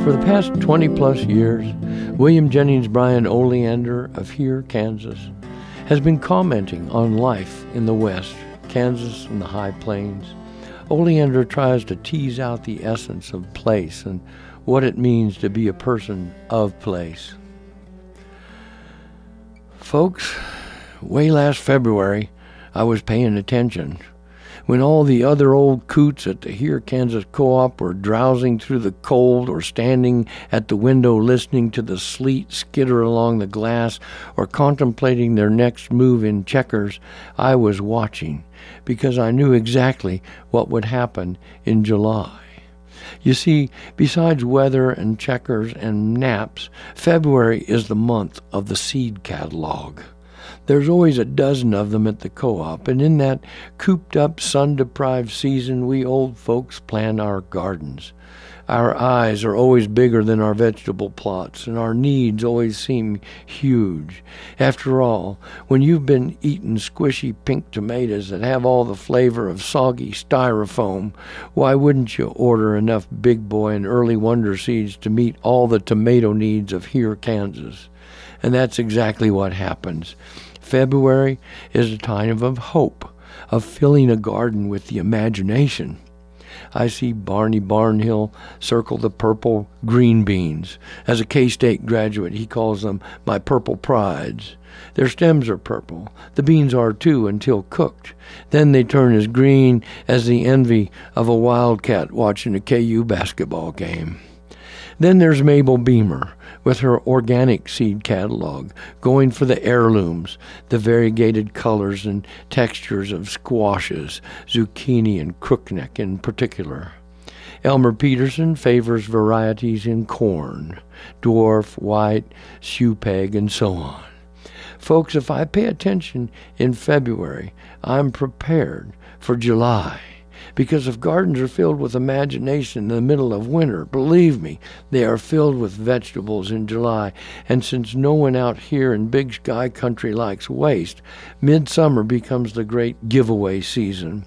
For the past 20-plus years, William Jennings Bryan Oleander of Here, Kansas, has been commenting on life in the West, Kansas and the High Plains. Oleander tries to tease out the essence of place and what it means to be a person of place. Folks, way last February, I was paying attention. When all the other old coots at the Here, Kansas Co-op were drowsing through the cold or standing at the window listening to the sleet skitter along the glass or contemplating their next move in checkers, I was watching because I knew exactly what would happen in July. You see, besides weather and checkers and naps, February is the month of the seed catalog. There's always a dozen of them at the co-op, and in that cooped-up, sun-deprived season, we old folks plan our gardens. Our eyes are always bigger than our vegetable plots, and our needs always seem huge. After all, when you've been eating squishy pink tomatoes that have all the flavor of soggy styrofoam, why wouldn't you order enough Big Boy and Early Wonder seeds to meet all the tomato needs of Here, Kansas? And that's exactly what happens. February is a time of hope, of filling a garden with the imagination. I see Barney Barnhill circle the purple green beans. As a K-State graduate, he calls them my purple prides. Their stems are purple. The beans are too until cooked. Then they turn as green as the envy of a wildcat watching a KU basketball game. Then there's Mabel Beamer with her organic seed catalog, going for the heirlooms, the variegated colors and textures of squashes, zucchini and crookneck in particular. Elmer Peterson favors varieties in corn, dwarf, white, shoe peg, and so on. Folks, if I pay attention in February, I'm prepared for July. Because if gardens are filled with imagination in the middle of winter, believe me, they are filled with vegetables in July. And since no one out here in Big Sky Country likes waste, midsummer becomes the great giveaway season.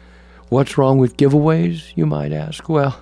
What's wrong with giveaways, you might ask? Well,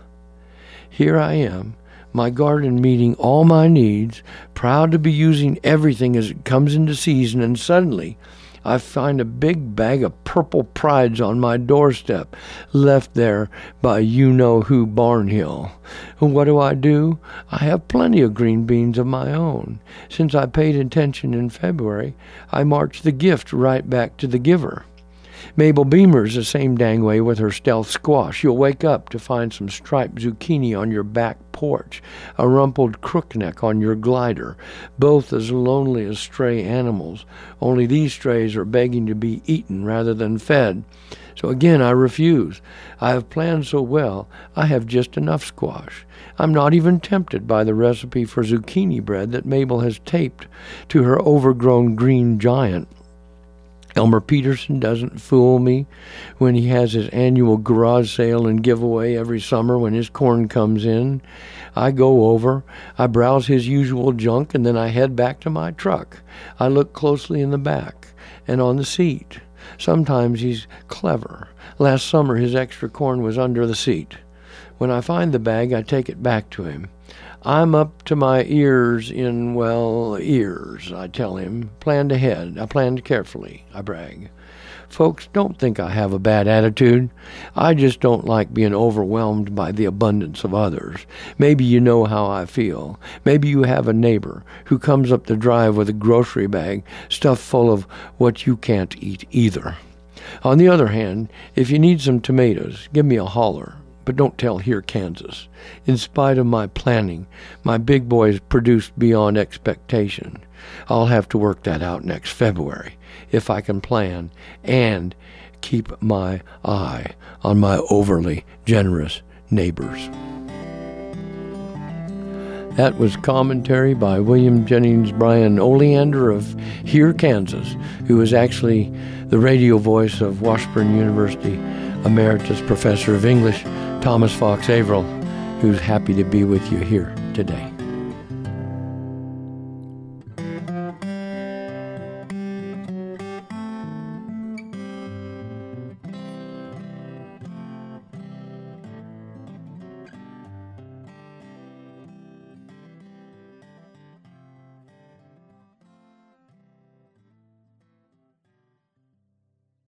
here I am, my garden meeting all my needs, proud to be using everything as it comes into season, and suddenly I find a big bag of purple prides on my doorstep, left there by you-know-who Barnhill. And what do? I have plenty of green beans of my own. Since I paid attention in February, I marched the gift right back to the giver. Mabel Beamer's the same dang way with her stealth squash. You'll wake up to find some striped zucchini on your back porch, a rumpled crookneck on your glider, both as lonely as stray animals, only these strays are begging to be eaten rather than fed. So again, I refuse. I have planned so well, I have just enough squash. I'm not even tempted by the recipe for zucchini bread that Mabel has taped to her overgrown green giant. Elmer Peterson doesn't fool me when he has his annual garage sale and giveaway every summer when his corn comes in. I go over, I browse his usual junk, and then I head back to my truck. I look closely in the back and on the seat. Sometimes he's clever. Last summer his extra corn was under the seat. When I find the bag, I take it back to him. I'm up to my ears in, ears, I tell him. Planned ahead. I planned carefully, I brag. Folks, don't think I have a bad attitude. I just don't like being overwhelmed by the abundance of others. Maybe you know how I feel. Maybe you have a neighbor who comes up the drive with a grocery bag stuffed full of what you can't eat either. On the other hand, if you need some tomatoes, give me a holler. But don't tell Here, Kansas. In spite of my planning, my big boys produced beyond expectation. I'll have to work that out next February, if I can plan and keep my eye on my overly generous neighbors. That was commentary by William Jennings Bryan Oleander of Here, Kansas, who is actually the radio voice of Washburn University Emeritus Professor of English, Thomas Fox Averill, who's happy to be with you here today.